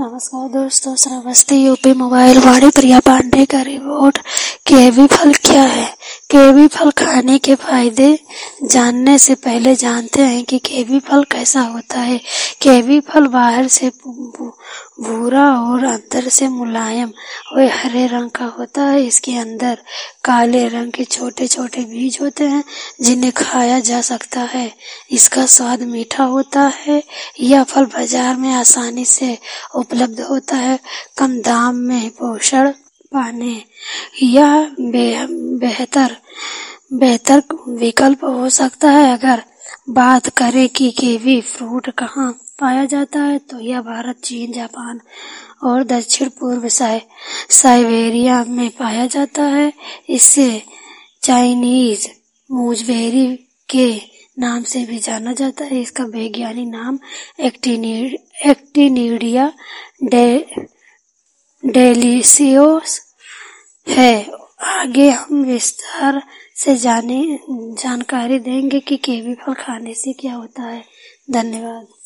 नमस्कार दोस्तों, Shravasti UP mobile Vani Priya Pandey का रिपोर्ट। कीवी फल क्या है? कीवी फल खाने के फायदे जानने से पहले जानते हैं कि कीवी फल कैसा होता है। कीवी फल बाहर से भूरा और अंदर से मुलायम और हरे रंग का होता है। इसके अंदर काले रंग के छोटे छोटे बीज होते हैं जिन्हें खाया जा सकता है। इसका स्वाद मीठा होता है। यह फल बाजार में आसानी से उपलब्ध होता है। कम दाम में पोषण पाने यह बेहतर विकल्प हो सकता है। अगर बात करें कि कीवी फ्रूट कहाँ पाया जाता है तो यह भारत, चीन, जापान और दक्षिण पूर्व साइबेरिया में पाया जाता है। इसे चाइनीज मूजबेरी के नाम से भी जाना जाता है। इसका वैज्ञानिक नाम एक्टिनिडिया डेलिसियोस है। आगे हम विस्तार से जानकारी देंगे कि कीवी फल खाने से क्या होता है। धन्यवाद।